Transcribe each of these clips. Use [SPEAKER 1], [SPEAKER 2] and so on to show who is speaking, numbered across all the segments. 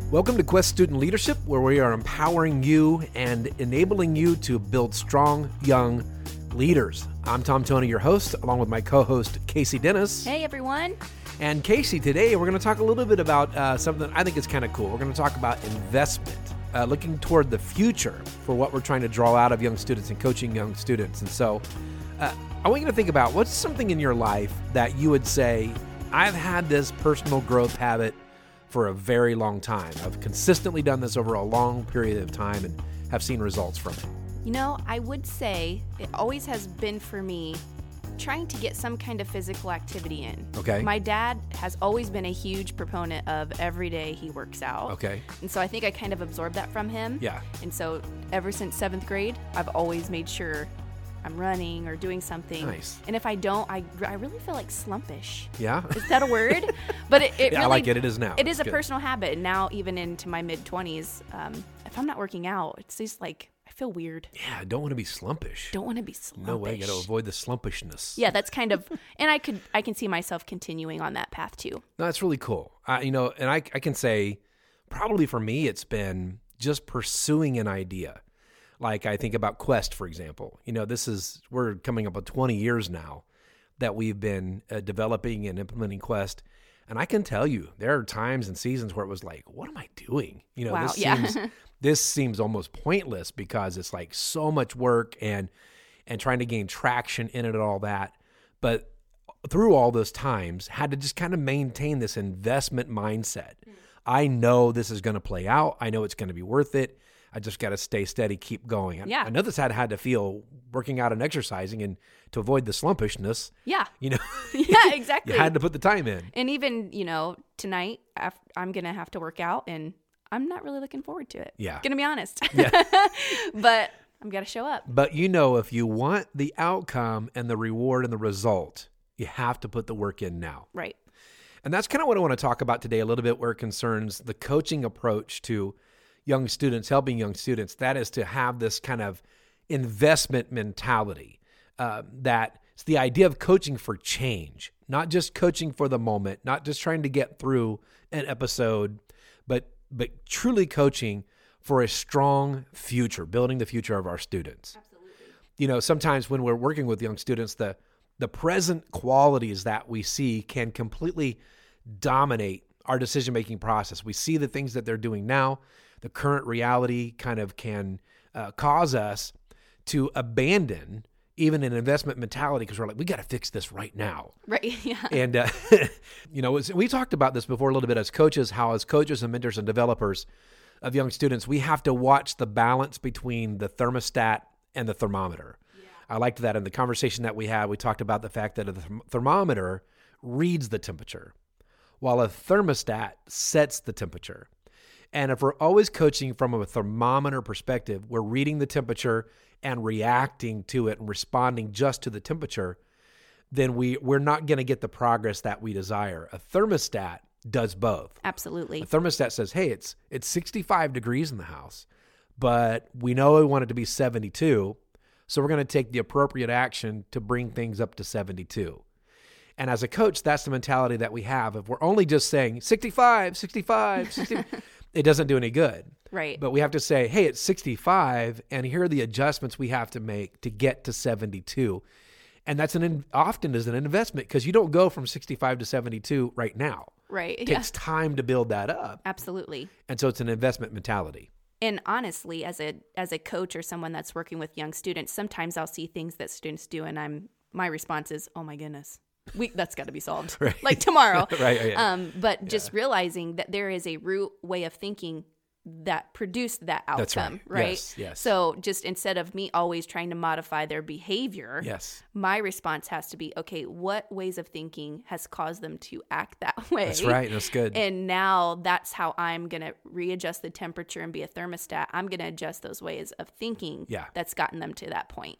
[SPEAKER 1] Welcome to Quest Student Leadership, where we are empowering you and enabling you to build strong, young leaders. I'm Tom Toney, your host, along with my co-host, Casey Dennis.
[SPEAKER 2] Hey, everyone.
[SPEAKER 1] And Casey, today we're going to talk a little bit about something I think is kind of cool. We're going to talk about investment, looking toward the future for what we're trying to draw out of young students and coaching young students. And so I want you to think about what's something in your life that you would say, I've had this personal growth habit for a very long time. I've consistently done this over a long period of time and have seen results from it.
[SPEAKER 2] You know, I would say it always has been for me trying to get some kind of physical activity in.
[SPEAKER 1] Okay.
[SPEAKER 2] My dad has always been a huge proponent of every day he works out.
[SPEAKER 1] Okay.
[SPEAKER 2] And so I think I kind of absorbed that from him.
[SPEAKER 1] Yeah.
[SPEAKER 2] And so ever since 7th grade, I've always made sure I'm running or doing something.
[SPEAKER 1] Nice.
[SPEAKER 2] And if I don't, I really feel like slumpish.
[SPEAKER 1] Yeah?
[SPEAKER 2] Is that a word? But it
[SPEAKER 1] Yeah,
[SPEAKER 2] really,
[SPEAKER 1] I like it. It is now.
[SPEAKER 2] It is
[SPEAKER 1] It's
[SPEAKER 2] a
[SPEAKER 1] good.
[SPEAKER 2] personal habit. And now, even into my mid-20s, if I'm not working out, it's just like I feel weird.
[SPEAKER 1] Yeah, I don't want to be slumpish.
[SPEAKER 2] Don't want to be slumpish.
[SPEAKER 1] No way. Got to avoid the slumpishness.
[SPEAKER 2] Yeah, that's kind of, and I can see myself continuing on that path too.
[SPEAKER 1] No, that's really cool. And I can say probably for me, it's been just pursuing an idea. Like I think about Quest, for example. We're coming up with 20 years now that we've been developing and implementing Quest. And I can tell you, there are times and seasons where it was like, what am I doing?
[SPEAKER 2] Wow, yeah.
[SPEAKER 1] This seems almost pointless because it's like so much work and trying to gain traction in it and all that. But through all those times, had to just kind of maintain this investment mindset. I know this is going to play out. I know it's going to be worth it. I just got to stay steady, keep going.
[SPEAKER 2] Yeah.
[SPEAKER 1] I know this had to feel working out and exercising and to avoid the slumpishness.
[SPEAKER 2] Yeah.
[SPEAKER 1] Yeah,
[SPEAKER 2] exactly.
[SPEAKER 1] you had to put the time in.
[SPEAKER 2] And even, tonight I'm going to have to work out and I'm not really looking forward to it.
[SPEAKER 1] Yeah.
[SPEAKER 2] Going to be honest.
[SPEAKER 1] Yeah.
[SPEAKER 2] But I'm going to show up.
[SPEAKER 1] But if you want the outcome and the reward and the result, you have to put the work in now.
[SPEAKER 2] Right.
[SPEAKER 1] And that's kind of what I want to talk about today a little bit where it concerns the coaching approach to young students, helping young students. That is to have this kind of investment mentality. That it's the idea of coaching for change, not just coaching for the moment, not just trying to get through an episode, but truly coaching for a strong future, building the future of our students. Absolutely. Sometimes when we're working with young students, the present qualities that we see can completely dominate our decision-making process. We see the things that they're doing now. The current reality kind of can cause us to abandon even an investment mentality because we're like, we got to fix this right now.
[SPEAKER 2] Right. Yeah.
[SPEAKER 1] And, we talked about this before a little bit as coaches, how as coaches and mentors and developers of young students, we have to watch the balance between the thermostat and the thermometer. Yeah. I liked that in the conversation that we had. We talked about the fact that a thermometer reads the temperature while a thermostat sets the temperature. And if we're always coaching from a thermometer perspective, we're reading the temperature and reacting to it and responding just to the temperature, then we're not going to get the progress that we desire. A thermostat does both.
[SPEAKER 2] Absolutely.
[SPEAKER 1] A thermostat says, hey, it's 65 degrees in the house, but we know we want it to be 72, so we're going to take the appropriate action to bring things up to 72. And as a coach, that's the mentality that we have. If we're only just saying 65, 65, 65, it doesn't do any good.
[SPEAKER 2] Right.
[SPEAKER 1] But we have to say, hey, it's 65, and here are the adjustments we have to make to get to 72. And that's often is an investment because you don't go from 65 to 72 right now.
[SPEAKER 2] Right.
[SPEAKER 1] It takes time to build that up.
[SPEAKER 2] Absolutely.
[SPEAKER 1] And so it's an investment mentality.
[SPEAKER 2] And honestly, as a coach or someone that's working with young students, sometimes I'll see things that students do, and my response is, "Oh my goodness, that's got to be solved,
[SPEAKER 1] Right.
[SPEAKER 2] like tomorrow."
[SPEAKER 1] Right. Yeah.
[SPEAKER 2] But just realizing that there is a root way of thinking that produced that outcome,
[SPEAKER 1] That's right. Yes.
[SPEAKER 2] So just instead of me always trying to modify their behavior,
[SPEAKER 1] Yes.
[SPEAKER 2] my response has to be, okay, what ways of thinking has caused them to act that way?
[SPEAKER 1] That's right. That's good.
[SPEAKER 2] And now that's how I'm going to readjust the temperature and be a thermostat. I'm going to adjust those ways of thinking that's gotten them to that point.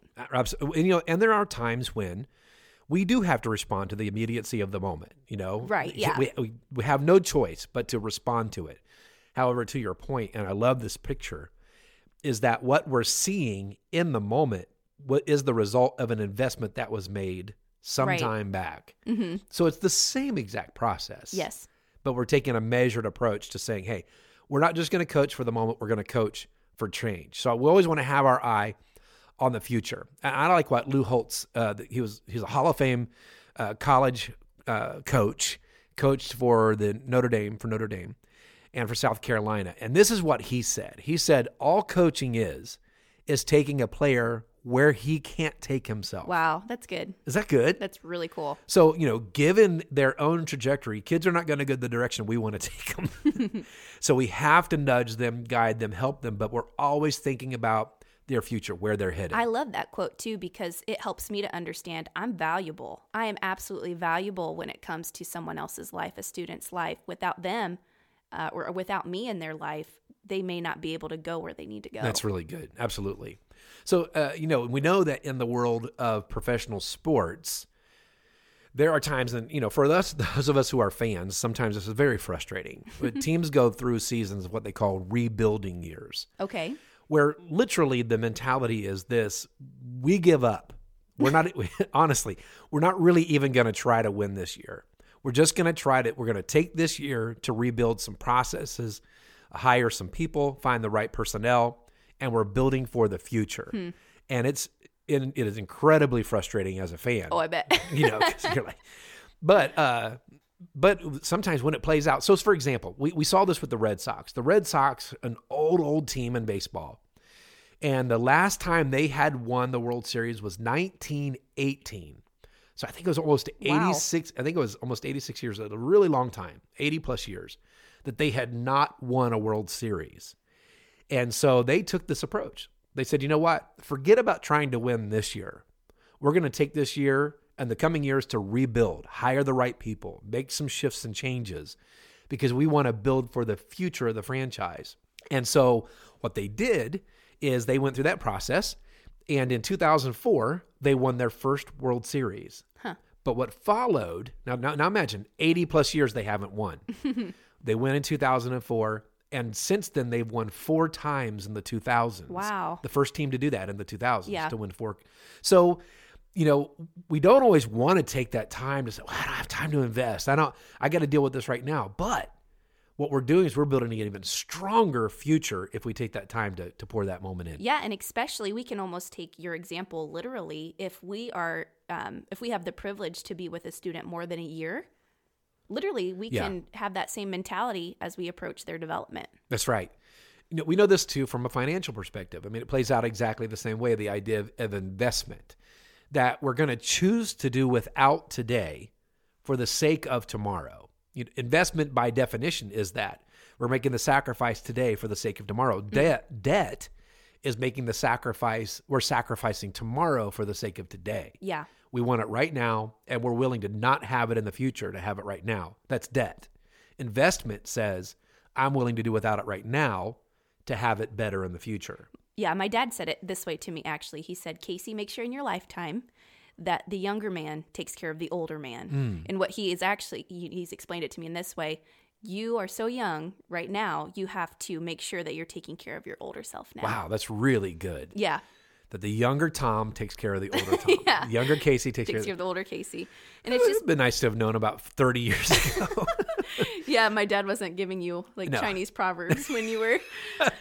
[SPEAKER 1] And there are times when we do have to respond to the immediacy of the moment,
[SPEAKER 2] Right, yeah.
[SPEAKER 1] We have no choice but to respond to it. However, to your point, and I love this picture, is that what we're seeing in the moment what is the result of an investment that was made some time back. So it's the same exact process.
[SPEAKER 2] Yes.
[SPEAKER 1] But we're taking a measured approach to saying, hey, We're not just going to coach for the moment. We're going to coach for change. So we always want to have our eye on the future. And I like what Lou Holtz, he's a Hall of Fame college coach, coached for Notre Dame and for South Carolina. And this is what he said. He said, all coaching is taking a player where he can't take himself.
[SPEAKER 2] Wow, that's good.
[SPEAKER 1] Is that good?
[SPEAKER 2] That's really cool.
[SPEAKER 1] So, given their own trajectory, kids are not going to go the direction we want to take them. So we have to nudge them, guide them, help them, but we're always thinking about their future, where they're headed.
[SPEAKER 2] I love that quote too, because it helps me to understand I'm valuable. I am absolutely valuable when it comes to someone else's life, a student's life. Without them or without me in their life, they may not be able to go where they need to go.
[SPEAKER 1] That's really good. Absolutely. So, we know that in the world of professional sports, there are times, and, for those of us who are fans, sometimes this is very frustrating. But teams go through seasons of what they call rebuilding years.
[SPEAKER 2] Okay.
[SPEAKER 1] Where literally the mentality is this: we give up. We're not, honestly, we're not really even going to try to win this year. We're just going to we're going to take this year to rebuild some processes, hire some people, find the right personnel, and we're building for the future. And it is incredibly frustrating as a fan.
[SPEAKER 2] Oh, I bet.
[SPEAKER 1] 'Cause you're like, but sometimes when it plays out, so for example, we saw this with the Red Sox. The Red Sox, an old team in baseball, and the last time they had won the World Series was 1918. So I think it was almost 86. Wow. I think it was almost 86 years, a really long time, 80 plus years, that they had not won a World Series. And so they took this approach. They said, you know what? Forget about trying to win this year. We're going to take this year and the coming years to rebuild, hire the right people, make some shifts and changes, because we want to build for the future of the franchise. And so what they did is they went through that process, and in 2004, they won their first World Series.
[SPEAKER 2] Huh.
[SPEAKER 1] But what followed, now imagine, 80 plus years they haven't won. They went in 2004, and since then they've won 4 times in the 2000s.
[SPEAKER 2] Wow.
[SPEAKER 1] The first team to do that in the 2000s, to win 4. So, we don't always want to take that time to say, well, I don't have time to invest. I got to deal with this right now. But what we're doing is we're building an even stronger future if we take that time to pour that moment in.
[SPEAKER 2] Yeah, and especially we can almost take your example literally. If we have the privilege to be with a student more than a year, literally we can have that same mentality as we approach their development.
[SPEAKER 1] That's right. We know this too from a financial perspective. I mean, it plays out exactly the same way, the idea of investment, that we're going to choose to do without today for the sake of tomorrow. Investment by definition is that we're making the sacrifice today for the sake of tomorrow. Debt is making the sacrifice. We're sacrificing tomorrow for the sake of today.
[SPEAKER 2] Yeah.
[SPEAKER 1] We want it right now, and we're willing to not have it in the future to have it right now. That's debt. Investment says, I'm willing to do without it right now to have it better in the future.
[SPEAKER 2] Yeah, my dad said it this way to me, actually. He said, Casey, make sure in your lifetime that the younger man takes care of the older man. And what he is actually, he's explained it to me in this way: you are so young right now, you have to make sure that you're taking care of your older self now.
[SPEAKER 1] Wow, that's really good.
[SPEAKER 2] Yeah.
[SPEAKER 1] That the younger Tom takes care of the older Tom.
[SPEAKER 2] Yeah.
[SPEAKER 1] The younger Casey takes care
[SPEAKER 2] of the older Casey. And
[SPEAKER 1] it's just been nice to have known about 30 years ago.
[SPEAKER 2] Yeah, my dad wasn't giving you Chinese proverbs when you were.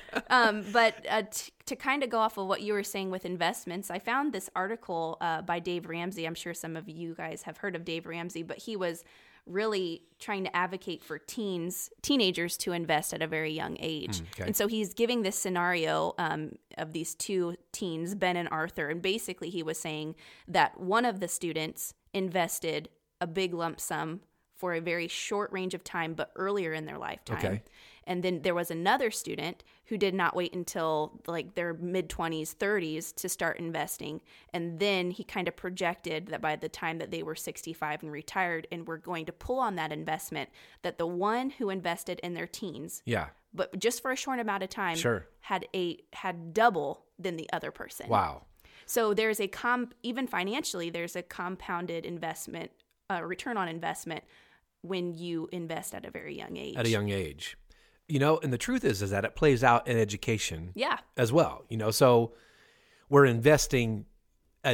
[SPEAKER 2] But to kind of go off of what you were saying with investments, I found this article by Dave Ramsey. I'm sure some of you guys have heard of Dave Ramsey, but he was really trying to advocate for teenagers to invest at a very young age. Okay. And so he's giving this scenario of these 2 teens, Ben and Arthur. And basically he was saying that one of the students invested a big lump sum for a very short range of time, but earlier in their lifetime.
[SPEAKER 1] Okay.
[SPEAKER 2] And then there was another student who did not wait until their mid-20s, 30s to start investing. And then he kind of projected that by the time that they were 65 and retired and were going to pull on that investment, that the one who invested in their teens, but just for a short amount of time, had double than the other person.
[SPEAKER 1] Wow.
[SPEAKER 2] So there's even financially, there's a compounded investment, return on investment when you invest at a very young age.
[SPEAKER 1] At a young age. And the truth is that it plays out in education as well. So we're investing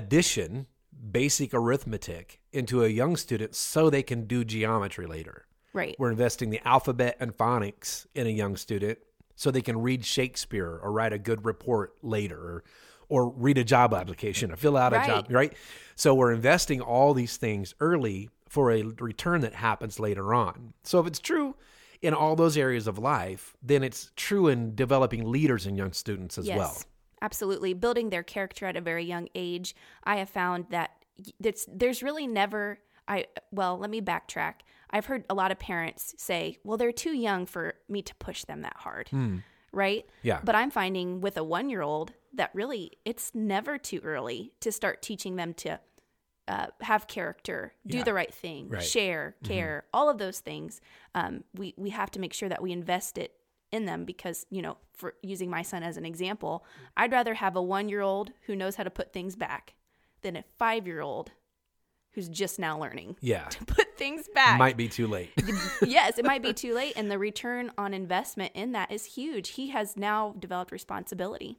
[SPEAKER 1] addition, basic arithmetic into a young student so they can do geometry later.
[SPEAKER 2] Right.
[SPEAKER 1] We're investing the alphabet and phonics in a young student so they can read Shakespeare or write a good report later, or read a job application or fill out a job, right? So we're investing all these things early for a return that happens later on. So if it's true in all those areas of life, then it's true in developing leaders in young students as well.
[SPEAKER 2] Absolutely. Building their character at a very young age. I have found that there's really never, let me backtrack. I've heard a lot of parents say, well, they're too young for me to push them that hard. Right?
[SPEAKER 1] Yeah.
[SPEAKER 2] But I'm finding with a 1-year-old that really it's never too early to start teaching them to have character, do the right thing, share, care, all of those things. We have to make sure that we invest it in them because, for using my son as an example, I'd rather have a 1-year-old who knows how to put things back than a 5-year-old who's just now learning to put things back.
[SPEAKER 1] Might be too late.
[SPEAKER 2] Yes, it might be too late. And the return on investment in that is huge. He has now developed responsibility.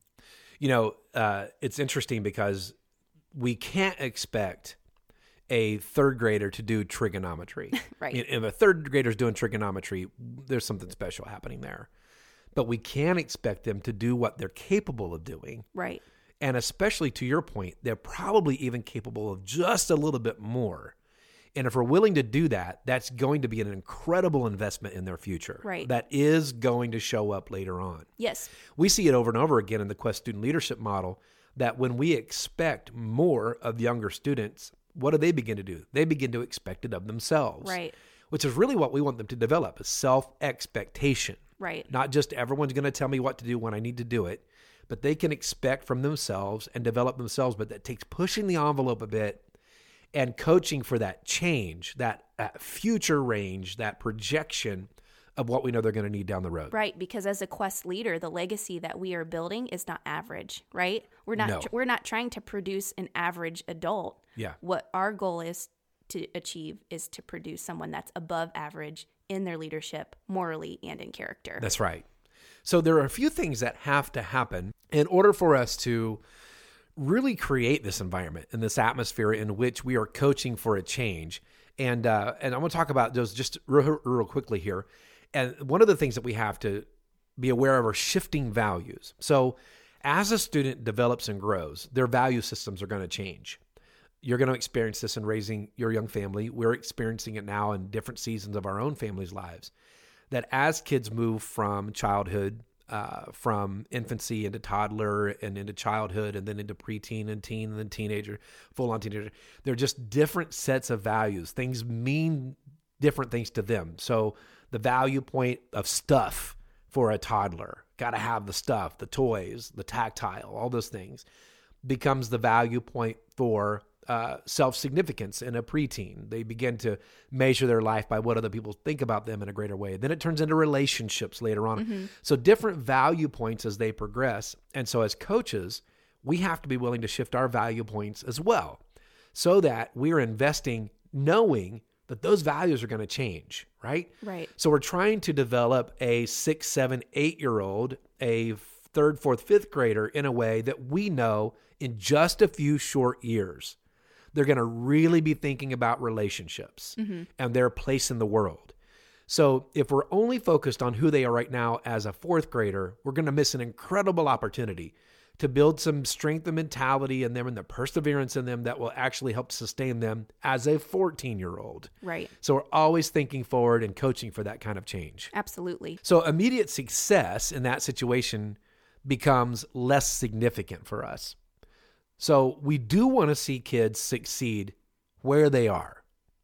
[SPEAKER 1] It's interesting because we can't expect a third grader to do trigonometry.
[SPEAKER 2] Right.
[SPEAKER 1] If a third grader is doing trigonometry, there's something special happening there. But we can expect them to do what they're capable of doing.
[SPEAKER 2] Right.
[SPEAKER 1] And especially to your point, they're probably even capable of just a little bit more. And if we're willing to do that, that's going to be an incredible investment in their future.
[SPEAKER 2] Right.
[SPEAKER 1] That is going to show up later on.
[SPEAKER 2] Yes.
[SPEAKER 1] We see it over and over again in the Quest student leadership model that when we expect more of younger students, what do they begin to do? They begin to expect it of themselves.
[SPEAKER 2] Right.
[SPEAKER 1] Which is really what we want them to develop, is self-expectation.
[SPEAKER 2] Right.
[SPEAKER 1] Not just everyone's going to tell me what to do when I need to do it, but they can expect from themselves and develop themselves. But that takes pushing the envelope a bit and coaching for that change, that future range, that projection of what we know they're going to need down the road.
[SPEAKER 2] Right, because as a Quest leader, the legacy that we are building is not average, right? We're not trying to produce an average adult.
[SPEAKER 1] Yeah.
[SPEAKER 2] What our goal is to achieve is to produce someone that's above average in their leadership, morally and in character.
[SPEAKER 1] That's right. So there are a few things that have to happen in order for us to really create this environment and this atmosphere in which we are coaching for a change. And I'm going to talk about those just real quickly here. And one of the things that we have to be aware of are shifting values. So as a student develops and grows, their value systems are going to change. You're going to experience this in raising your young family. We're experiencing it now in different seasons of our own family's lives. That as kids move from childhood, from infancy into toddler and into childhood and then into preteen and teen and then teenager, full-on teenager, they're just different sets of values. Things mean different things to them. So the value point of stuff for a toddler, got to have the stuff, the toys, the tactile, all those things, becomes the value point for self-significance in a preteen. They begin to measure their life by what other people think about them in a greater way. Then it turns into relationships later on. Mm-hmm. So different value points as they progress. And so as coaches, we have to be willing to shift our value points as well so that we're investing knowing that those values are going to change, right?
[SPEAKER 2] Right.
[SPEAKER 1] So we're trying to develop a 6, 7, 8-year-old, a 3rd, 4th, 5th grader in a way that we know in just a few short years, they're going to really be thinking about relationships and their place in the world. So if we're only focused on who they are right now as a 4th grader, we're going to miss an incredible opportunity to build some strength and mentality in them and the perseverance in them that will actually help sustain them as a 14-year-old.
[SPEAKER 2] Right.
[SPEAKER 1] So we're always thinking forward and coaching for that kind of change.
[SPEAKER 2] Absolutely.
[SPEAKER 1] So immediate success in that situation becomes less significant for us. So we do want to see kids succeed where they are.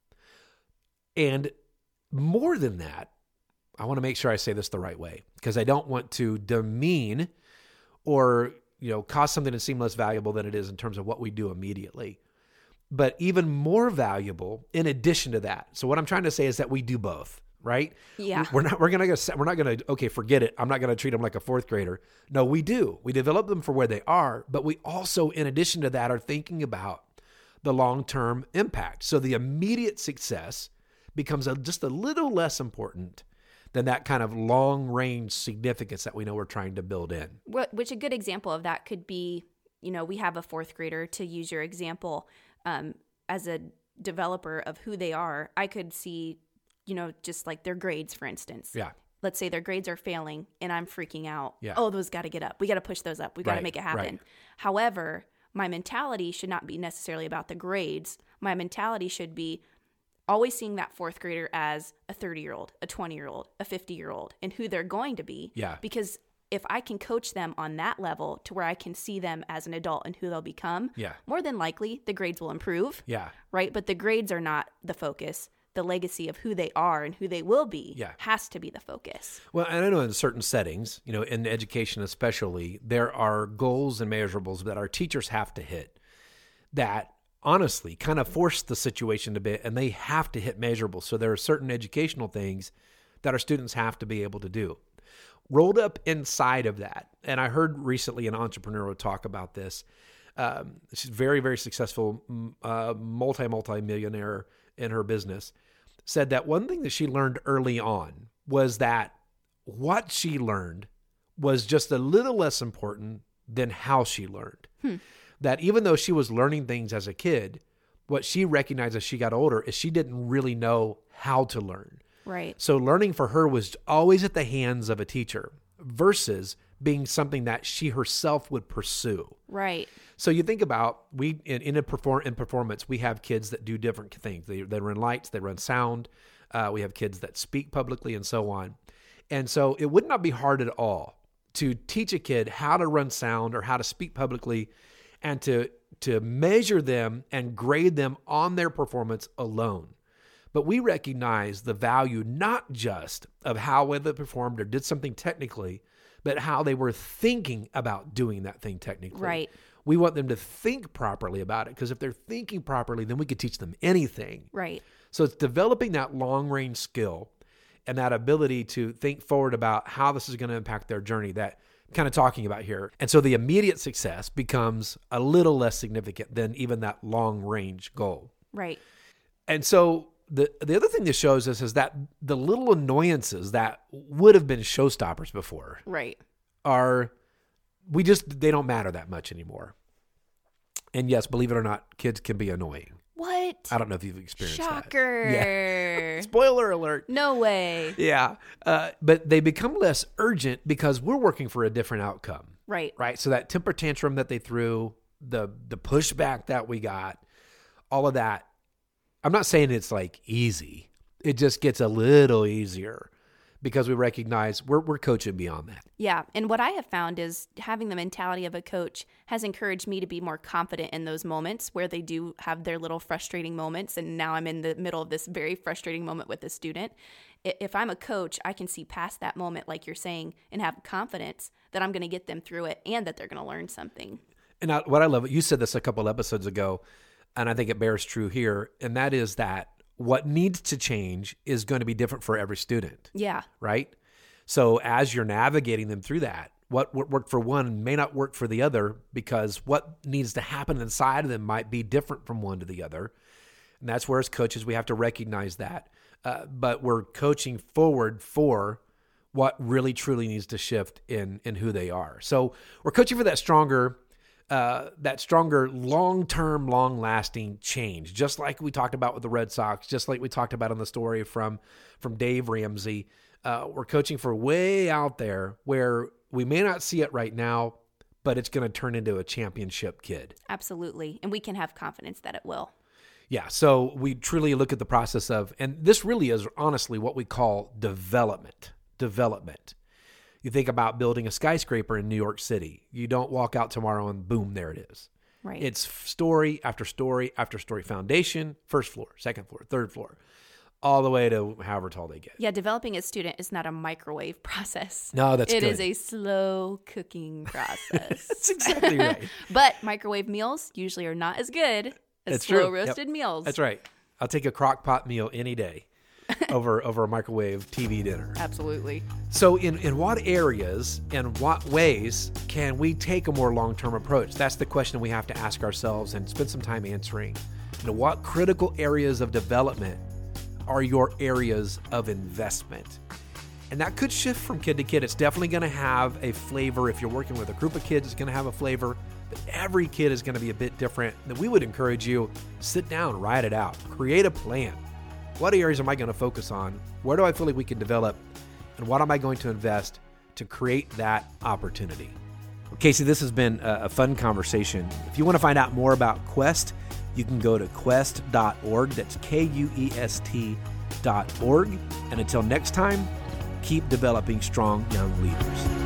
[SPEAKER 1] And more than that, I want to make sure I say this the right way because I don't want to demean or cause something to seem less valuable than it is in terms of what we do immediately. But even more valuable in addition to that. So what I'm trying to say is that we do both, right?
[SPEAKER 2] Yeah.
[SPEAKER 1] We're not going to, okay, forget it. I'm not going to treat them like a 4th grader. No, we do. We develop them for where they are, but we also, in addition to that, are thinking about the long-term impact. So the immediate success becomes just a little less important than that kind of long-range significance that we know we're trying to build in.
[SPEAKER 2] Which a good example of that could be, we have a 4th grader, to use your example, as a developer of who they are. I could see just like their grades, for instance.
[SPEAKER 1] Yeah.
[SPEAKER 2] Let's say their grades are failing and I'm freaking out.
[SPEAKER 1] Yeah.
[SPEAKER 2] Oh, those got to get up. We got to push those up. We got to make it happen.
[SPEAKER 1] Right.
[SPEAKER 2] However, my mentality should not be necessarily about the grades. My mentality should be always seeing that fourth grader as a 30-year-old, a 20-year-old, a 50-year-old, and who they're going to be.
[SPEAKER 1] Yeah.
[SPEAKER 2] Because if I can coach them on that level to where I can see them as an adult and who they'll become, more than likely the grades will improve.
[SPEAKER 1] Yeah.
[SPEAKER 2] Right? But the grades are not the focus. The legacy of who they are and who they will be has to be the focus.
[SPEAKER 1] Well, and I know in certain settings, in education especially, there are goals and measurables that our teachers have to hit that honestly kind of force the situation a bit, and they have to hit measurables. So there are certain educational things that our students have to be able to do. Rolled up inside of that, and I heard recently an entrepreneur talk about this. She's very, very successful, multi-millionaire in her business, said that one thing that she learned early on was that what she learned was just a little less important than how she learned. That even though she was learning things as a kid, what she recognized as she got older is she didn't really know how to learn.
[SPEAKER 2] Right.
[SPEAKER 1] So learning for her was always at the hands of a teacher versus being something that she herself would pursue.
[SPEAKER 2] Right.
[SPEAKER 1] So you think about in performance, we have kids that do different things. They run lights, they run sound. We have kids that speak publicly and so on. And so it would not be hard at all to teach a kid how to run sound or how to speak publicly and to measure them and grade them on their performance alone. But we recognize the value not just of how well they performed or did something technically, but how they were thinking about doing that thing technically.
[SPEAKER 2] Right.
[SPEAKER 1] We want them to think properly about it, because if they're thinking properly, then we could teach them anything.
[SPEAKER 2] Right.
[SPEAKER 1] So it's developing that long-range skill and that ability to think forward about how this is going to impact their journey that I'm kind of talking about here. And so the immediate success becomes a little less significant than even that long-range goal.
[SPEAKER 2] Right.
[SPEAKER 1] And so the other thing this shows us is that the little annoyances that would have been showstoppers before
[SPEAKER 2] right.
[SPEAKER 1] they don't matter that much anymore. And yes, believe it or not, kids can be annoying.
[SPEAKER 2] What?
[SPEAKER 1] I don't know if you've experienced
[SPEAKER 2] Shocker.
[SPEAKER 1] that. Yeah. Spoiler alert.
[SPEAKER 2] No way.
[SPEAKER 1] Yeah. But they become less urgent because we're working for a different outcome.
[SPEAKER 2] Right.
[SPEAKER 1] Right. So that temper tantrum that they threw, the pushback that we got, all of that, I'm not saying it's like easy. It just gets a little easier because we recognize we're coaching beyond that.
[SPEAKER 2] Yeah. And what I have found is having the mentality of a coach has encouraged me to be more confident in those moments where they do have their little frustrating moments. And now I'm in the middle of this very frustrating moment with a student. If I'm a coach, I can see past that moment, like you're saying, and have confidence that I'm going to get them through it and that they're going to learn something.
[SPEAKER 1] And what I love, you said this a couple episodes ago, and I think it bears true here, and that is that what needs to change is going to be different for every student.
[SPEAKER 2] Yeah.
[SPEAKER 1] Right? So as you're navigating them through that, what worked for one may not work for the other because what needs to happen inside of them might be different from one to the other. And that's where as coaches, we have to recognize that. But we're coaching forward for what really truly needs to shift in who they are. So we're coaching for that stronger, long-term, long-lasting change, just like we talked about with the Red Sox, just like we talked about in the story from Dave Ramsey. We're coaching for way out there where we may not see it right now, but it's going to turn into a championship kid. Absolutely.
[SPEAKER 2] And we can have confidence that it will.
[SPEAKER 1] Yeah. So we truly look at the process of, and this really is honestly what we call development. You think about building a skyscraper in New York City. You don't walk out tomorrow and boom, there it is.
[SPEAKER 2] Right.
[SPEAKER 1] It's story after story after story. Foundation, first floor, second floor, third floor, all the way to however tall they get.
[SPEAKER 2] Yeah, developing a student is not a microwave process.
[SPEAKER 1] No, that's good.
[SPEAKER 2] It is a slow cooking process.
[SPEAKER 1] That's exactly right.
[SPEAKER 2] But microwave meals usually are not as good as slow roasted meals.
[SPEAKER 1] That's right. I'll take a crock pot meal any day over a microwave TV dinner.
[SPEAKER 2] Absolutely. So
[SPEAKER 1] in what areas and what ways can we take a more long-term approach? That's the question we have to ask ourselves and spend some time answering. What critical areas of development are your areas of investment? And that could shift from kid to kid. It's definitely going to have a flavor. If you're working with a group of kids, it's going to have a flavor. But every kid is going to be a bit different. That we would encourage you, sit down, write it out, create a plan. What areas am I going to focus on? Where do I feel like we can develop? And what am I going to invest to create that opportunity? Well, Casey, this has been a fun conversation. If you want to find out more about Quest, you can go to quest.org. That's Quest.org. And until next time, keep developing strong young leaders.